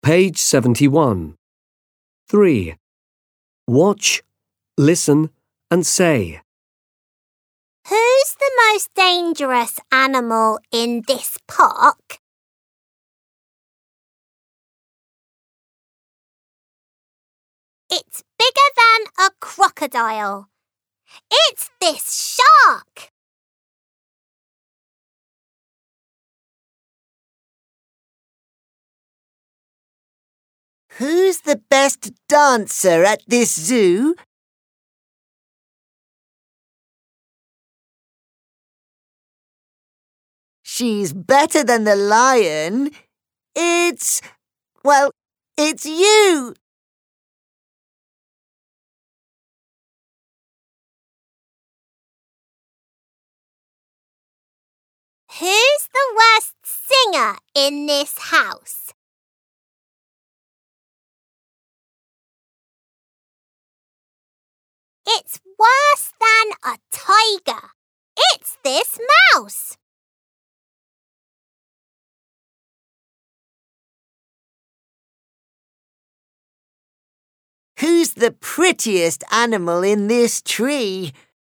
Page 71. 3. Watch, listen and say. Who's the most dangerous animal in this park? It's bigger than a crocodile. It's this shark. Who's the best dancer at this zoo? She's better than the lion. It's you. Who's the worst singer in this house? It's worse than a tiger. It's this mouse. Who's the prettiest animal in this tree?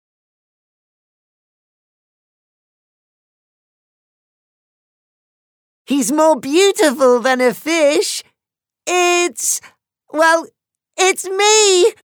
He's more beautiful than a fish. It's me!